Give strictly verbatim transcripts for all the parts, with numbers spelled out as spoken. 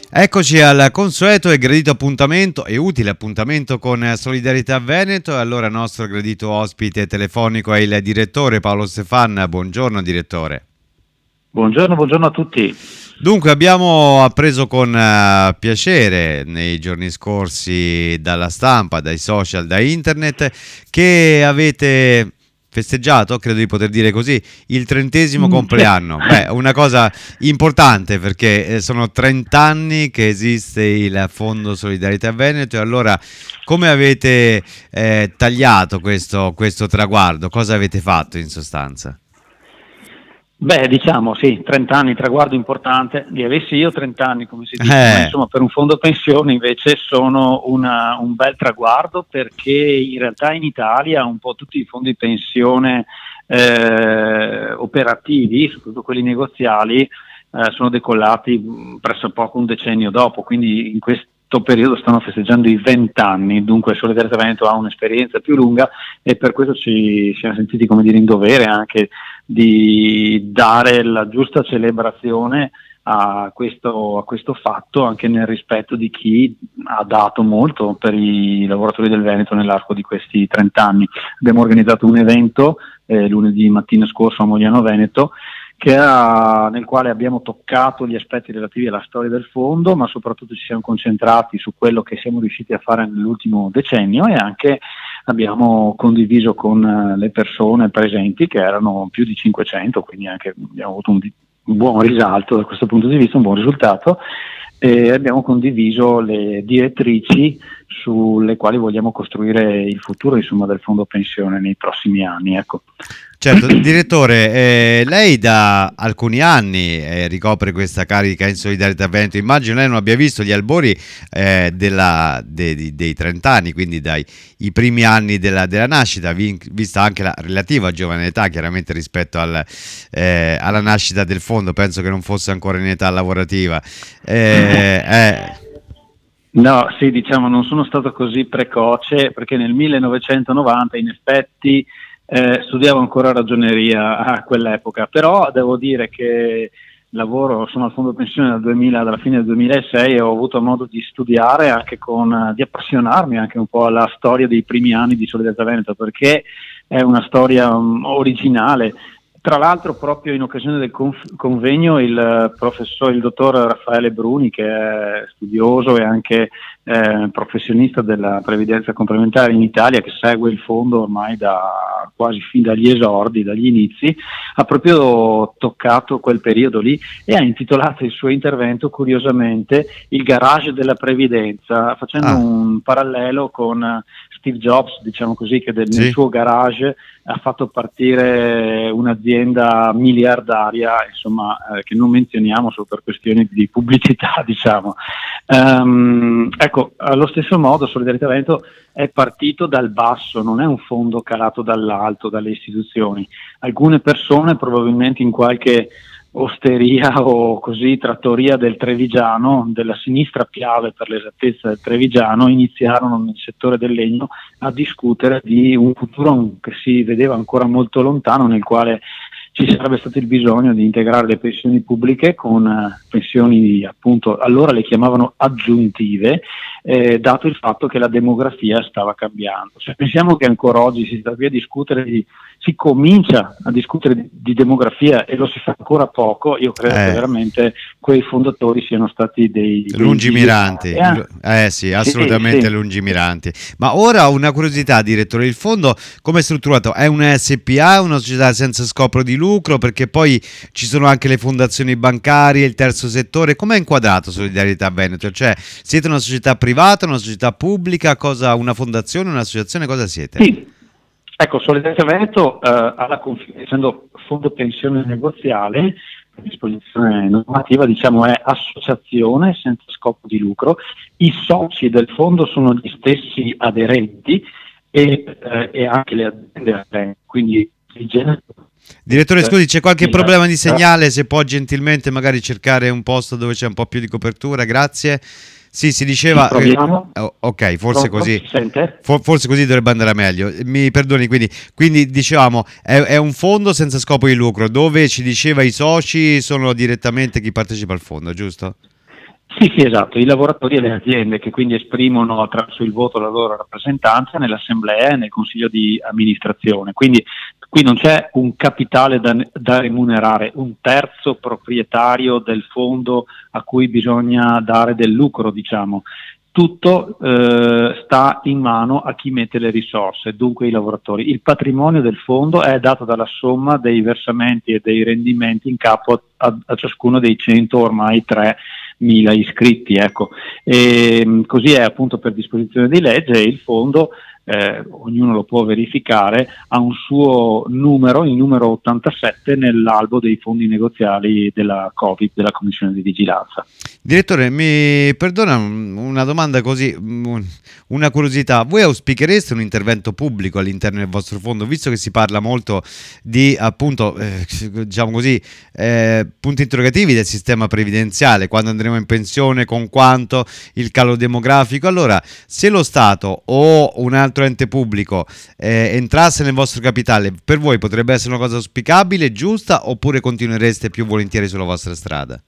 Eccoci al consueto e gradito appuntamento e utile appuntamento con Solidarietà Veneto. Allora il nostro gradito ospite telefonico è il direttore Paolo Stefan. Buongiorno direttore. Buongiorno, buongiorno a tutti. Dunque abbiamo appreso con uh, piacere nei giorni scorsi dalla stampa, dai social, da internet che avete festeggiato, credo di poter dire così, il trentesimo compleanno. Beh, una cosa importante perché sono trenta anni che esiste il Fondo Solidarietà Veneto e allora come avete eh, tagliato questo, questo traguardo? Cosa avete fatto in sostanza? Beh, diciamo sì, trenta anni, traguardo importante, li avessi io trenta anni come si dice, Eh. ma insomma per un fondo pensione invece sono una, un bel traguardo perché in realtà in Italia un po' tutti i fondi pensione eh, operativi, soprattutto quelli negoziali, eh, sono decollati pressopoco un decennio dopo, quindi in questo periodo stanno festeggiando i venti anni, dunque Solidarietà Veneto ha un'esperienza più lunga e per questo ci siamo sentiti come dire in dovere anche di dare la giusta celebrazione a questo, a questo fatto anche nel rispetto di chi ha dato molto per i lavoratori del Veneto nell'arco di questi trenta anni. Abbiamo organizzato un evento eh, lunedì mattina scorso a Mogliano Veneto che ha, nel quale abbiamo toccato gli aspetti relativi alla storia del fondo, ma soprattutto ci siamo concentrati su quello che siamo riusciti a fare nell'ultimo decennio e anche abbiamo condiviso con le persone presenti, che erano più di cinquecento, quindi anche abbiamo avuto un, un buon risalto da questo punto di vista, un buon risultato, e abbiamo condiviso le direttrici sulle quali vogliamo costruire il futuro, insomma, del fondo pensione nei prossimi anni. Ecco. Certo, direttore, eh, lei da alcuni anni eh, ricopre questa carica in Solidarietà Veneto. Immagino lei non abbia visto gli albori eh, della, de, de, dei trenta anni, quindi dai i primi anni della, della nascita, vi, vista anche la relativa giovane età, chiaramente rispetto al, eh, alla nascita del fondo. Penso che non fosse ancora in età lavorativa. Eh, eh. No, sì, diciamo, non sono stato così precoce perché nel millenovecentonovanta in effetti Eh, studiavo ancora ragioneria a quell'epoca, però devo dire che lavoro, sono al fondo pensione dal duemila, dalla fine del duemilasei e ho avuto modo di studiare anche con, di appassionarmi anche un po' alla storia dei primi anni di Solidarietà Veneto, perché è una storia um, originale. Tra l'altro proprio in occasione del conf- convegno il professore, il dottor Raffaele Bruni, che è studioso e anche eh, professionista della previdenza complementare in Italia, che segue il fondo ormai da quasi fin dagli esordi, dagli inizi, ha proprio toccato quel periodo lì e ha intitolato il suo intervento curiosamente Il garage della previdenza, facendo ah. un parallelo con Steve Jobs, diciamo così, che del, sì. nel suo garage ha fatto partire un'azienda miliardaria, insomma, eh, che non menzioniamo solo per questioni di pubblicità, diciamo. Um, ecco, allo stesso modo Solidarietà Veneto è partito dal basso, non è un fondo calato dall'alto, dalle istituzioni. Alcune persone probabilmente in qualche osteria o così trattoria del Trevigiano, della sinistra Piave per l'esattezza del Trevigiano, iniziarono nel settore del legno a discutere di un futuro che si vedeva ancora molto lontano, nel quale ci sarebbe stato il bisogno di integrare le pensioni pubbliche con eh, pensioni, appunto, allora le chiamavano aggiuntive, eh, dato il fatto che la demografia stava cambiando. Se pensiamo che ancora oggi si sta qui a discutere di, si comincia a discutere di, di demografia e lo si fa ancora poco, io credo eh. che veramente quei fondatori siano stati dei, dei lungimiranti, dei... eh sì, assolutamente sì, sì. lungimiranti. Ma ora una curiosità, direttore, il fondo come è strutturato? È una S P A, una società senza scopo di lucro, perché poi ci sono anche le fondazioni bancarie, il terzo settore. Come è inquadrato Solidarietà Veneto? Cioè siete una società privata, una società pubblica, cosa, una fondazione, un'associazione, cosa siete? Sì. Ecco, Solidarietà Veneto, eh, alla conf- essendo fondo pensione negoziale, a disposizione normativa, diciamo è associazione senza scopo di lucro. I soci del fondo sono gli stessi aderenti e, eh, e anche le aziende aderenti, quindi il genere. Direttore, scusi, c'è qualche sì, problema di segnale? Se può gentilmente magari cercare un posto dove c'è un po' più di copertura, grazie. Sì, si diceva eh, oh, ok, forse Pronto? così for, forse così dovrebbe andare meglio. Mi perdoni, quindi, quindi dicevamo è, è un fondo senza scopo di lucro dove ci diceva i soci sono direttamente chi partecipa al fondo, giusto? Sì, sì, esatto, i lavoratori e le aziende che quindi esprimono attraverso il voto la loro rappresentanza nell'assemblea e nel consiglio di amministrazione. Quindi qui non c'è un capitale da, da remunerare, un terzo proprietario del fondo a cui bisogna dare del lucro, diciamo. Tutto eh, sta in mano a chi mette le risorse, dunque i lavoratori. Il patrimonio del fondo è dato dalla somma dei versamenti e dei rendimenti in capo a, a ciascuno dei cento ormai tre mila iscritti. Ecco. E, così è appunto per disposizione di legge e il fondo, eh, ognuno lo può verificare, ha un suo numero, il numero ottantasette nell'albo dei fondi negoziali della Covid, della Commissione di Vigilanza. Direttore, mi perdona una domanda così, una curiosità. Voi auspichereste un intervento pubblico all'interno del vostro fondo, visto che si parla molto di, appunto, eh, diciamo così, eh, punti interrogativi del sistema previdenziale, quando andremo in pensione, con quanto, il calo demografico? Allora, se lo Stato o un altro ente pubblico eh, entrasse nel vostro capitale, per voi potrebbe essere una cosa auspicabile, giusta, oppure continuereste più volentieri sulla vostra strada?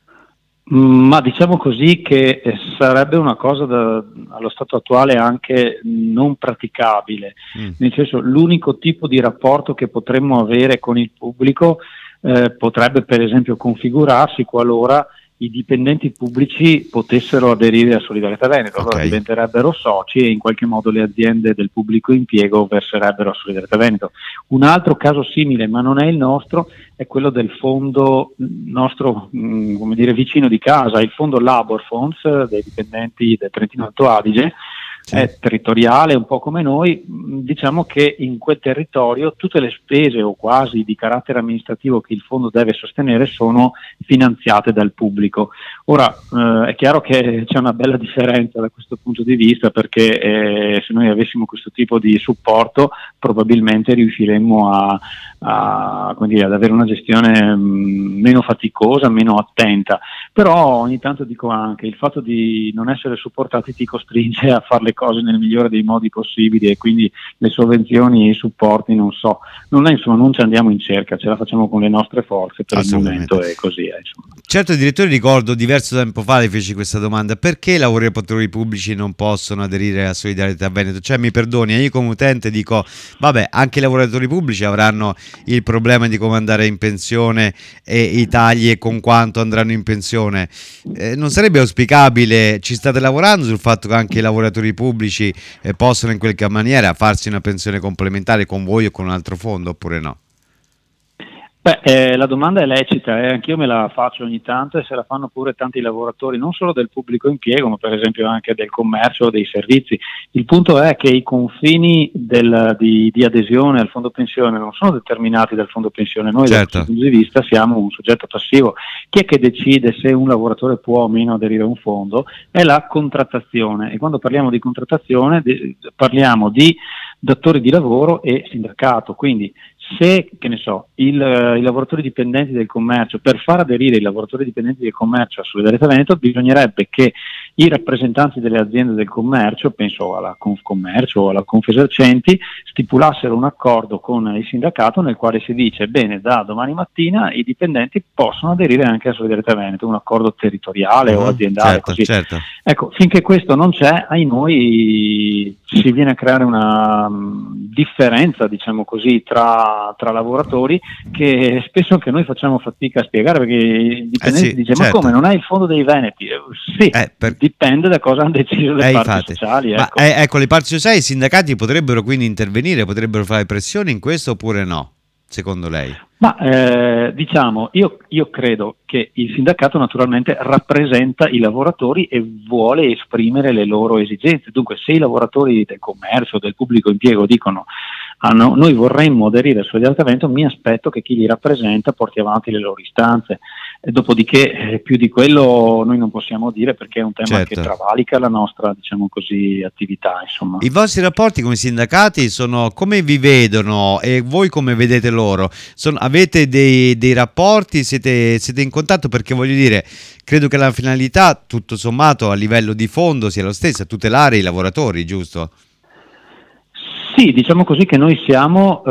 Ma diciamo così che eh, sarebbe una cosa da, allo stato attuale anche non praticabile, mm. nel senso l'unico tipo di rapporto che potremmo avere con il pubblico eh, potrebbe per esempio configurarsi qualora i dipendenti pubblici potessero aderire a Solidarietà Veneto, allora Okay. diventerebbero soci e in qualche modo le aziende del pubblico impiego verserebbero a Solidarietà Veneto. Un altro caso simile, ma non è il nostro, è quello del fondo nostro, mh, come dire, vicino di casa, il fondo Labor Funds dei dipendenti del Trentino Alto Adige. Sì. È territoriale, un po' come noi, diciamo che in quel territorio tutte le spese o quasi di carattere amministrativo che il fondo deve sostenere sono finanziate dal pubblico. Ora eh, è chiaro che c'è una bella differenza da questo punto di vista, perché eh, se noi avessimo questo tipo di supporto probabilmente riusciremmo a, a, come dire, ad avere una gestione mh, meno faticosa, meno attenta, però ogni tanto dico anche il fatto di non essere supportati ti costringe a fare le cose nel migliore dei modi possibili, e quindi le sovvenzioni e i supporti non so, non è, insomma, non ci andiamo in cerca, ce la facciamo con le nostre forze per il momento, e così è, insomma. Certo, direttore, ricordo diverso tempo fa le feci questa domanda: perché i lavoratori pubblici non possono aderire a Solidarietà Veneto? Cioè, mi perdoni, io come utente dico vabbè, anche i lavoratori pubblici avranno il problema di come andare in pensione e i tagli e con quanto andranno in pensione. Eh, non sarebbe auspicabile, ci state lavorando sul fatto che anche i lavoratori pubblici eh, possano in qualche maniera farsi una pensione complementare con voi o con un altro fondo, oppure no? Beh, eh, la domanda è lecita, eh, anch'io me la faccio ogni tanto, e se la fanno pure tanti lavoratori, non solo del pubblico impiego, ma per esempio anche del commercio o dei servizi. Il punto è che i confini del, di, di adesione al fondo pensione non sono determinati dal fondo pensione, noi certo. Da questo punto di vista siamo un soggetto passivo. Chi è che decide se un lavoratore può o meno aderire a un fondo? È la contrattazione, e quando parliamo di contrattazione de- parliamo di datori di lavoro e sindacato, quindi se, che ne so, il, uh, i lavoratori dipendenti del commercio, per far aderire i lavoratori dipendenti del commercio a Solidarietà Veneto, bisognerebbe che i rappresentanti delle aziende del commercio, penso alla Confcommercio o alla Confesercenti, stipulassero un accordo con il sindacato nel quale si dice bene, da domani mattina i dipendenti possono aderire anche a Solidarietà Veneto, un accordo territoriale uh-huh, o aziendale. Certo, così. Certo. Ecco, finché questo non c'è, ai noi si viene a creare una um, differenza, diciamo così, tra, tra lavoratori, che spesso anche noi facciamo fatica a spiegare, perché il dipendente eh sì, dice certo. ma come, non è il fondo dei Veneti? Sì, eh, per... dipende da cosa hanno deciso le eh, parti infatti. sociali. Ecco. Ma, eh, ecco, le parti sociali, i sindacati potrebbero quindi intervenire, potrebbero fare pressioni in questo, oppure no, secondo lei? Ma eh, diciamo, io, io credo che il sindacato naturalmente rappresenta i lavoratori e vuole esprimere le loro esigenze. Dunque, se i lavoratori del commercio, del pubblico impiego dicono ah, no, noi vorremmo aderire al Solidarietà Veneto, mi aspetto che chi li rappresenta porti avanti le loro istanze. E dopodiché eh, più di quello noi non possiamo dire, perché è un tema certo. che travalica la nostra, diciamo così, attività. Insomma. I vostri rapporti come sindacati sono, come vi vedono e voi come vedete loro? Sono, avete dei, dei rapporti, siete, siete in contatto? Perché voglio dire, credo che la finalità tutto sommato a livello di fondo sia lo stessa, tutelare i lavoratori, giusto? Sì, diciamo così che noi siamo eh,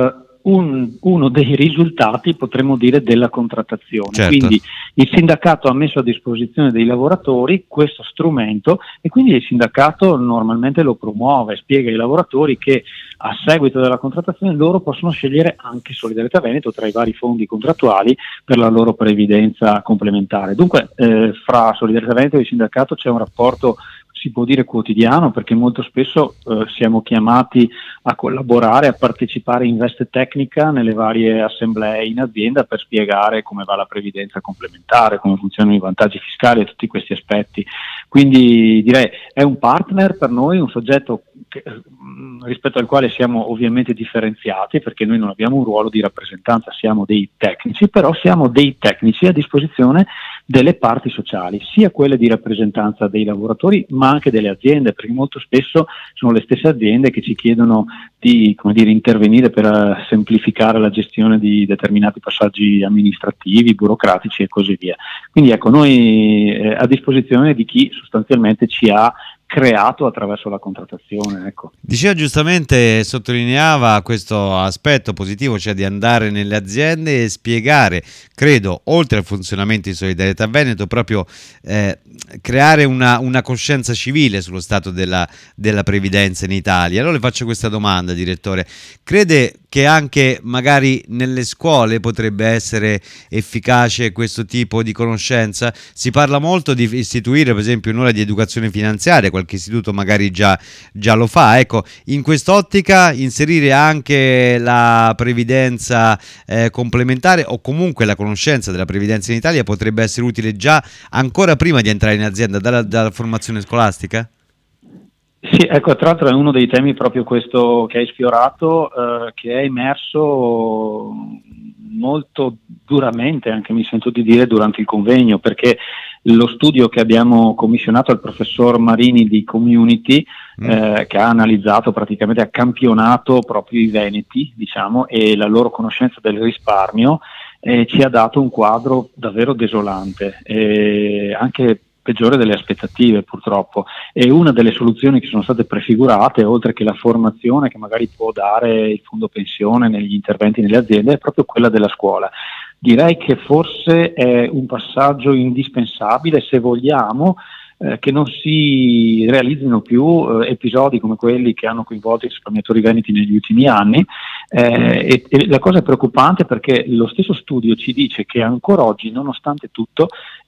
un, uno dei risultati, potremmo dire, della contrattazione. Certo. Quindi il sindacato ha messo a disposizione dei lavoratori questo strumento e quindi il sindacato normalmente lo promuove, spiega ai lavoratori che a seguito della contrattazione loro possono scegliere anche Solidarietà Veneto tra i vari fondi contrattuali per la loro previdenza complementare. Dunque eh, fra Solidarietà Veneto e il sindacato c'è un rapporto, si può dire, quotidiano, perché molto spesso eh, siamo chiamati a collaborare, a partecipare in veste tecnica nelle varie assemblee in azienda per spiegare come va la previdenza complementare, come funzionano i vantaggi fiscali e tutti questi aspetti. Quindi direi è un partner per noi, un soggetto che, rispetto al quale siamo ovviamente differenziati, perché noi non abbiamo un ruolo di rappresentanza, siamo dei tecnici, però siamo dei tecnici a disposizione delle parti sociali, sia quelle di rappresentanza dei lavoratori ma anche delle aziende, perché molto spesso sono le stesse aziende che ci chiedono di, come dire, intervenire per uh, semplificare la gestione di determinati passaggi amministrativi, burocratici e così via. Quindi ecco, noi eh, a disposizione di chi sostanzialmente ci ha creato attraverso la contrattazione. Ecco. Diceva giustamente, sottolineava questo aspetto positivo, cioè di andare nelle aziende e spiegare, credo, oltre al funzionamento di Solidarietà Veneto, proprio eh, creare una, una coscienza civile sullo stato della, della previdenza in Italia. Allora le faccio questa domanda, direttore: crede che anche magari nelle scuole potrebbe essere efficace questo tipo di conoscenza? Si parla molto di istituire per esempio un'ora di educazione finanziaria, qualche istituto magari già, già lo fa. Ecco, in quest'ottica inserire anche la previdenza eh, complementare o comunque la conoscenza della previdenza in Italia potrebbe essere utile già ancora prima di entrare in azienda, dalla, dalla formazione scolastica? Sì, ecco, tra l'altro è uno dei temi proprio questo che hai sfiorato, eh, che è emerso molto duramente, anche mi sento di dire, durante il convegno, perché lo studio che abbiamo commissionato al professor Marini di Community, mm. eh, che ha analizzato praticamente, ha campionato proprio i veneti, diciamo, e la loro conoscenza del risparmio, eh, ci ha dato un quadro davvero desolante, eh, anche peggiore delle aspettative purtroppo, e una delle soluzioni che sono state prefigurate, oltre che la formazione che magari può dare il fondo pensione negli interventi nelle aziende, è proprio quella della scuola. Direi che forse è un passaggio indispensabile se vogliamo eh, che non si realizzino più eh, episodi come quelli che hanno coinvolto i risparmiatori veneti negli ultimi anni, eh, e, e la cosa è preoccupante perché lo stesso studio ci dice che ancora oggi, nonostante tutto,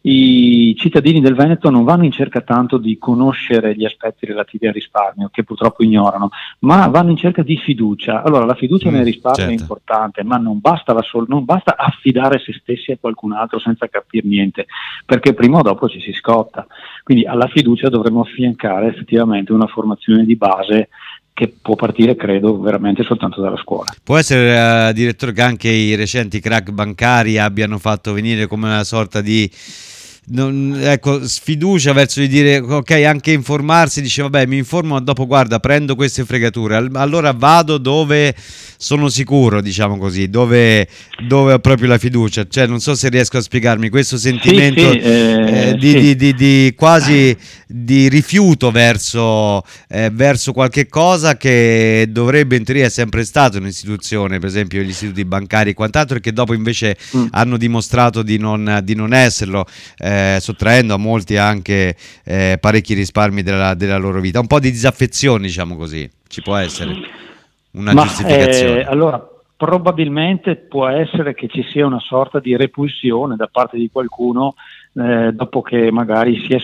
i cittadini del Veneto non vanno in cerca tanto di conoscere gli aspetti relativi al risparmio, che purtroppo ignorano, ma vanno in cerca di fiducia. Allora, la fiducia mm, nel risparmio certo. è importante, ma non basta, la sol- non basta affidare se stessi a qualcun altro senza capire niente, perché prima o dopo ci si scotta. Quindi alla fiducia dovremmo affiancare effettivamente una formazione di base che può partire, credo, veramente soltanto dalla scuola. Può essere, uh, direttore, che anche i recenti crack bancari abbiano fatto venire come una sorta di non, ecco, sfiducia verso di dire ok, anche informarsi, dice vabbè, mi informo, dopo guarda, prendo queste fregature, allora vado dove sono sicuro, diciamo così, dove, dove ho proprio la fiducia. Cioè, non so se riesco a spiegarmi questo sentimento sì, sì, eh, eh, di, sì. di, di, di quasi di rifiuto verso, eh, verso qualche cosa che dovrebbe in teoria è sempre stato un'istituzione, per esempio gli istituti bancari e quant'altro, e che dopo invece mm. hanno dimostrato di non, di non esserlo, eh, sottraendo a molti anche eh, parecchi risparmi della, della loro vita. Un po' di disaffezione, diciamo così, ci può essere una Ma, giustificazione. Eh, allora, probabilmente può essere che ci sia una sorta di repulsione da parte di qualcuno eh, dopo che magari si è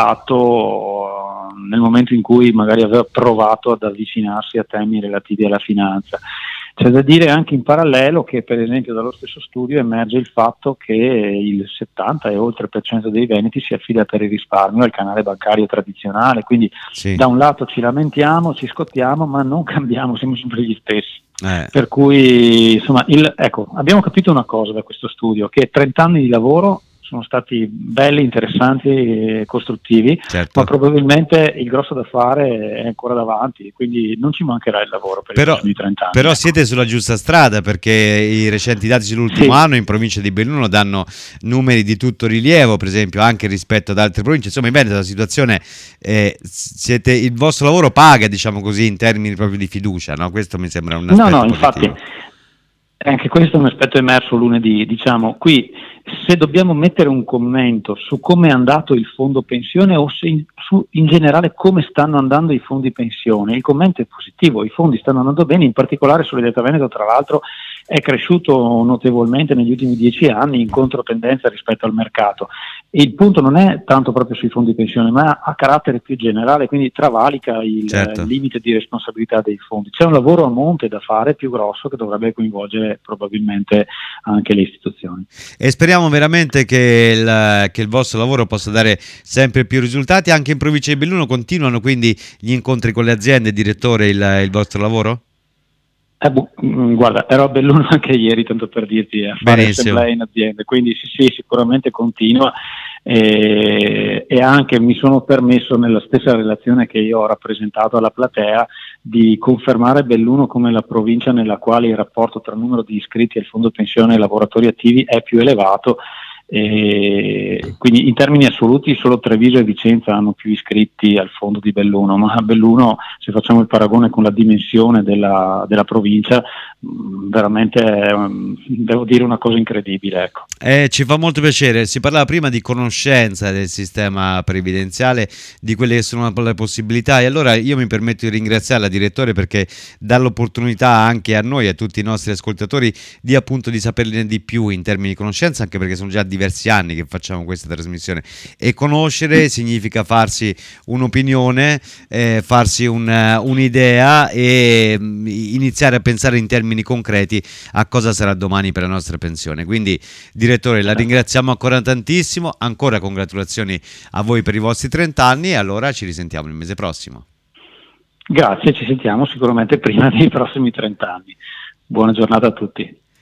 scottato nel momento in cui magari aveva provato ad avvicinarsi a temi relativi alla finanza. C'è da dire anche in parallelo che, per esempio, dallo stesso studio emerge il fatto che il settanta e oltre per cento dei veneti si affida per il risparmio al canale bancario tradizionale, quindi sì. Da un lato ci lamentiamo, ci scottiamo, ma non cambiamo, siamo sempre gli stessi. Eh. Per cui, insomma, il, ecco, abbiamo capito una cosa da questo studio, che trenta anni di lavoro sono stati belli, interessanti e costruttivi, certo. Ma probabilmente il grosso da fare è ancora davanti, quindi non ci mancherà il lavoro per però, i prossimi trenta anni. Però ecco. Siete sulla giusta strada, perché i recenti dati sull'ultimo sì. anno in provincia di Belluno danno numeri di tutto rilievo, per esempio anche rispetto ad altre province. Insomma, in Veneto la situazione eh, siete, il vostro lavoro paga, diciamo così, in termini proprio di fiducia, no? Questo mi sembra un aspetto no no positivo. infatti E anche questo è un aspetto emerso lunedì. Diciamo, qui se dobbiamo mettere un commento su come è andato il fondo pensione o se in, su, in generale come stanno andando i fondi pensione, il commento è positivo, i fondi stanno andando bene, in particolare Solidarietà Veneto tra l'altro è cresciuto notevolmente negli ultimi dieci anni in controtendenza rispetto al mercato. E il punto non è tanto proprio sui fondi pensione, ma a carattere più generale, quindi travalica il, Certo. il limite di responsabilità dei fondi. C'è un lavoro a monte da fare più grosso che dovrebbe coinvolgere probabilmente anche le istituzioni. E speriamo veramente che il, che il vostro lavoro possa dare sempre più risultati. Anche in provincia di Belluno continuano quindi gli incontri con le aziende, direttore, il, il vostro lavoro? Eh, bu- mh, guarda, ero a Belluno anche ieri, tanto per dirti, a fare Benissimo. assemblee in azienda, quindi sì, sì, sicuramente continua e, e anche mi sono permesso nella stessa relazione che io ho rappresentato alla platea di confermare Belluno come la provincia nella quale il rapporto tra numero di iscritti al fondo pensione e lavoratori attivi è più elevato. E quindi in termini assoluti solo Treviso e Vicenza hanno più iscritti al fondo di Belluno, ma a Belluno, se facciamo il paragone con la dimensione della, della provincia, mh, veramente è, um, devo dire una cosa incredibile, ecco. Eh, ci fa molto piacere. Si parlava prima di conoscenza del sistema previdenziale, di quelle che sono le possibilità, e allora io mi permetto di ringraziare la direttore perché dà l'opportunità anche a noi, a tutti i nostri ascoltatori, di appunto di saperne di più in termini di conoscenza, anche perché sono già diversi anni che facciamo questa trasmissione, e conoscere significa farsi un'opinione, eh, farsi un, un'idea e mh, iniziare a pensare in termini concreti a cosa sarà domani per la nostra pensione. Quindi direttore, la ringraziamo ancora tantissimo, ancora congratulazioni a voi per i vostri trenta anni e allora ci risentiamo il mese prossimo. Grazie, ci sentiamo sicuramente prima dei prossimi trenta anni. Buona giornata a tutti.